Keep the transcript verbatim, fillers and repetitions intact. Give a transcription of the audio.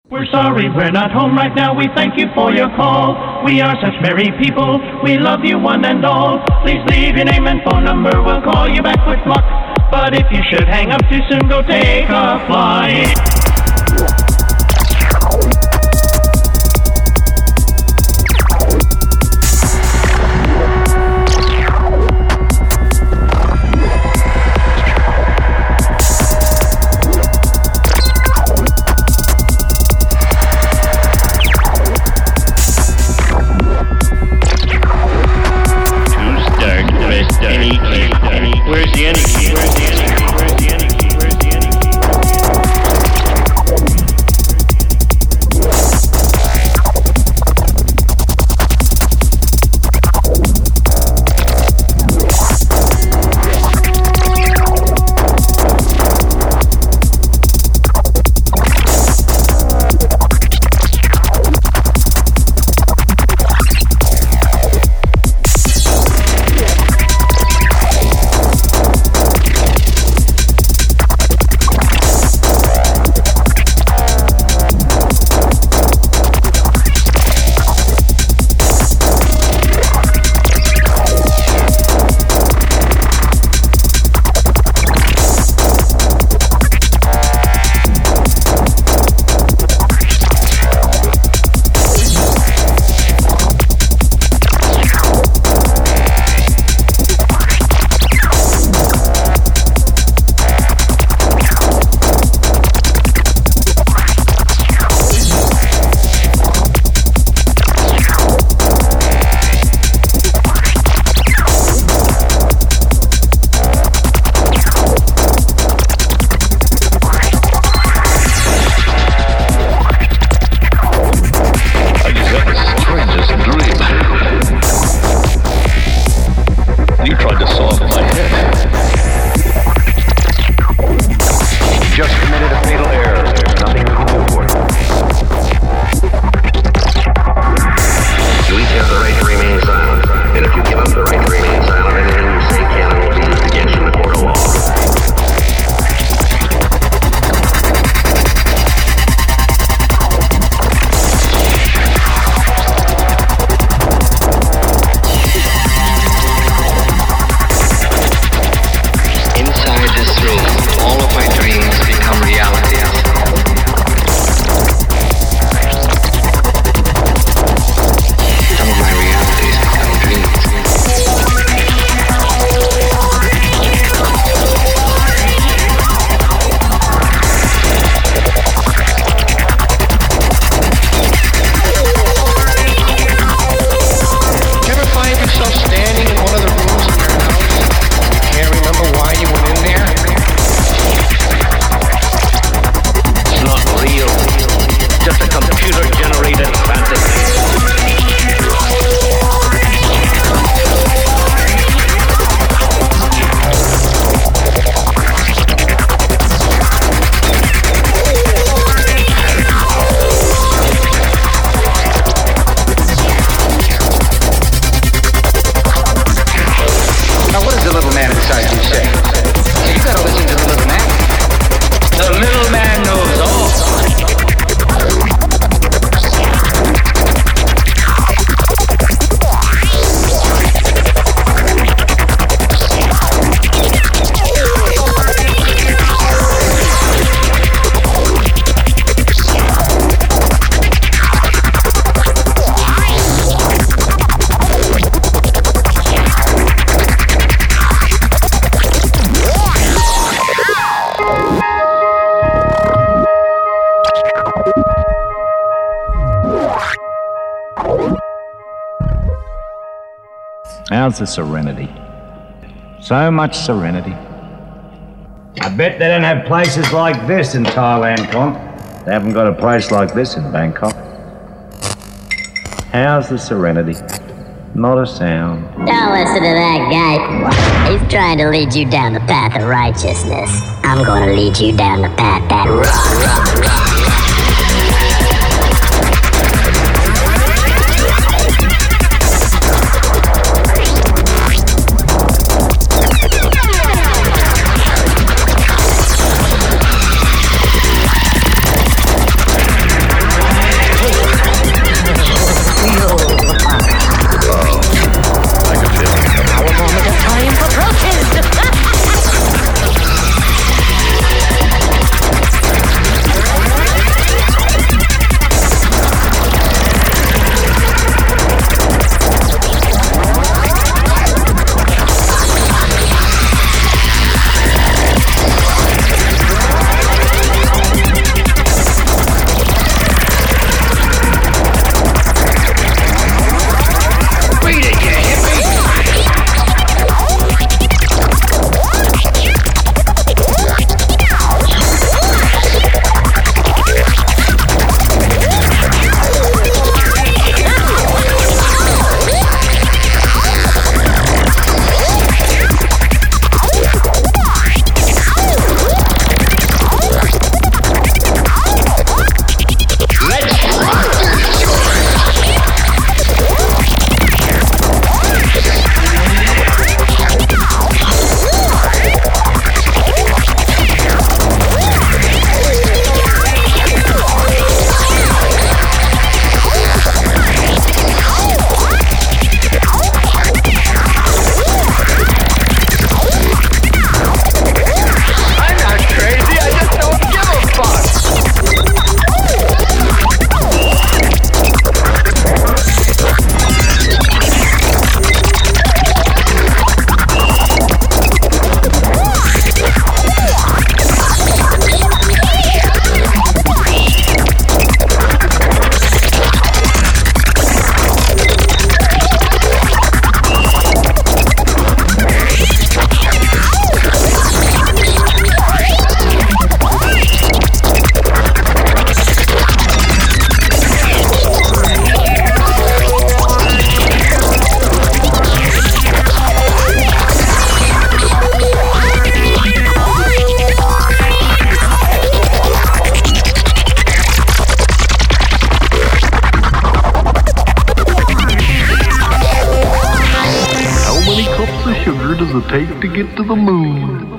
We're sorry we're not home right now, we thank you for your call. We are such merry people, we love you one and all. Please leave your name and phone number, we'll call you back with luck. But if you should hang up too soon, go take a flight. Where's the energy? Where's the energy? Where's the energy? Where's the How's the serenity? So much serenity. I bet they don't have places like this in Thailand, Con. They haven't got a place like this in Bangkok. How's the serenity? Not a sound. Don't listen to that guy. He's trying to lead you down the path of righteousness. I'm going to lead you down the path that rock, rock, rock. sugar does it take to get to the moon?